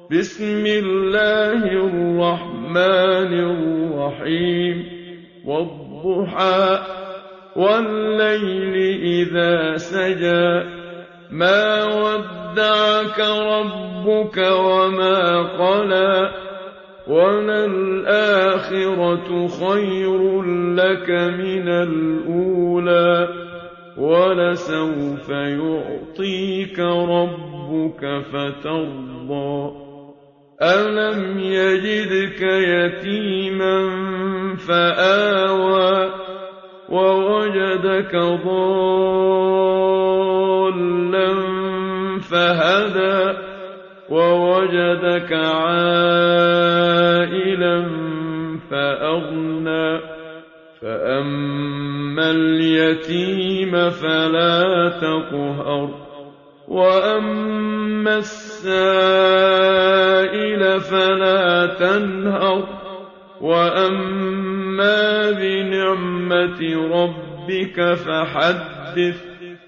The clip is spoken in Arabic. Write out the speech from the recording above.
بسم الله الرحمن الرحيم والضحى والليل إذا سجى ما ودعك ربك وما قلى وللآخرة خير لك من الأولى ولسوف يعطيك ربك فترضى ألم يجدك يتيما فآوى ووجدك ضالا فهدى ووجدك عائلا فأغنى فأما اليتيم فلا تقهر وأما السائل فلا تنهر وأما بنعمة ربك فحدث